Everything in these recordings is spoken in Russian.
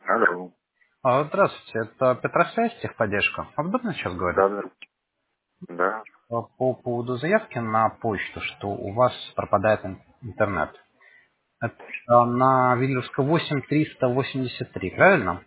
Алло. Здравствуйте, это Петросвязь, техподдержка. Удобно сейчас говорить? Да, да. Да. По поводу заявки на почту, что у вас пропадает интернет. Это на Вильнюсская 8383, правильно?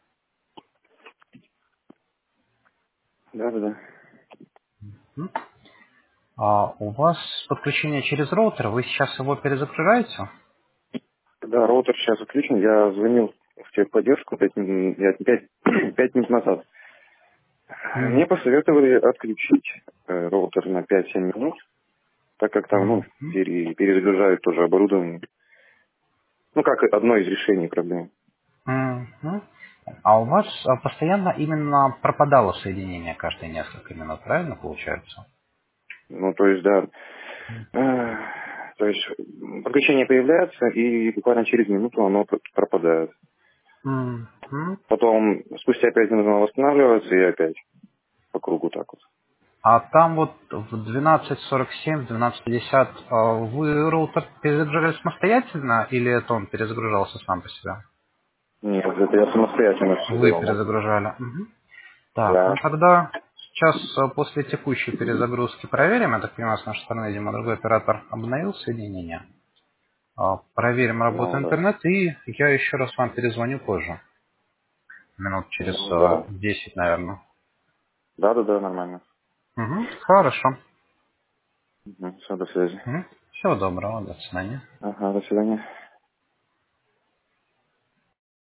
Да, да, да. М? У вас подключение через роутер, вы сейчас его перезагружаете? Да, роутер сейчас отключен. Я звонил в техподдержку 5 минут назад. М, Мне посоветовали отключить роутер на 5-7 минут, так как там, м, перезагружают тоже оборудование. Ну, как одно из решений проблем. м. А у вас постоянно именно пропадало соединение каждые несколько минут, правильно получается? Ну, то есть, да. То есть, подключение появляется, и буквально через минуту оно пропадает. М, м. Потом, спустя 5 минут оно восстанавливается, и опять по кругу так вот. А там вот в 12:47, в 12:50 вы роутер перезагружали самостоятельно или это он перезагружался сам по себе? Нет, это я самостоятельно все Вы делал. перезагружали. Мгм. Так, Да. ну тогда сейчас после текущей перезагрузки проверим. Я так понимаю, с нашей стороны, видимо, другой оператор обновил соединение. Проверим работу Ну, да. интернета и я еще раз вам перезвоню позже. Минут через Ну, да. 10, наверное. Да, да, да, нормально. Угу. Хорошо. Все, до связи. Всего доброго, до свидания. Ага, до свидания.